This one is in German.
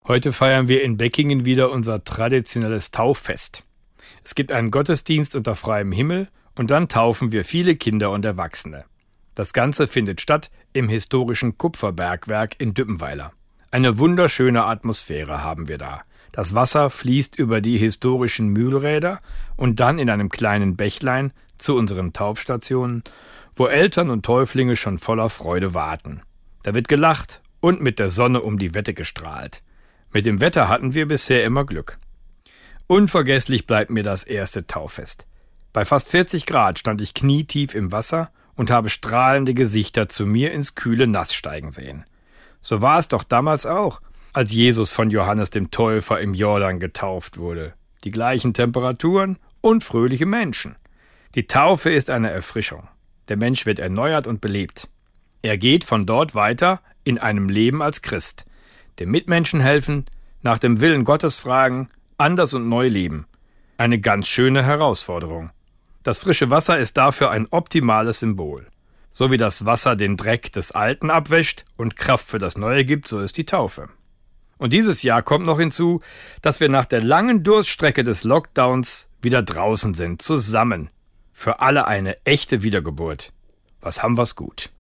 Heute feiern wir in Beckingen wieder unser traditionelles Tauffest. Es gibt einen Gottesdienst unter freiem Himmel und dann taufen wir viele Kinder und Erwachsene. Das Ganze findet statt im historischen Kupferbergwerk in Düppenweiler. Eine wunderschöne Atmosphäre haben wir da. Das Wasser fließt über die historischen Mühlräder und dann in einem kleinen Bächlein zu unseren Taufstationen, wo Eltern und Täuflinge schon voller Freude warten. Da wird gelacht und mit der Sonne um die Wette gestrahlt. Mit dem Wetter hatten wir bisher immer Glück. Unvergesslich bleibt mir das erste Tauffest. Bei fast 40 Grad stand ich knietief im Wasser und habe strahlende Gesichter zu mir ins kühle Nass steigen sehen. So war es doch damals auch, als Jesus von Johannes dem Täufer im Jordan getauft wurde. Die gleichen Temperaturen und fröhliche Menschen. Die Taufe ist eine Erfrischung. Der Mensch wird erneuert und belebt. Er geht von dort weiter in einem Leben als Christ. Dem Mitmenschen helfen, nach dem Willen Gottes fragen, anders und neu leben. Eine ganz schöne Herausforderung. Das frische Wasser ist dafür ein optimales Symbol. So wie das Wasser den Dreck des Alten abwäscht und Kraft für das Neue gibt, so ist die Taufe. Und dieses Jahr kommt noch hinzu, dass wir nach der langen Durststrecke des Lockdowns wieder draußen sind, zusammen. Für alle eine echte Wiedergeburt. Was haben wir's gut.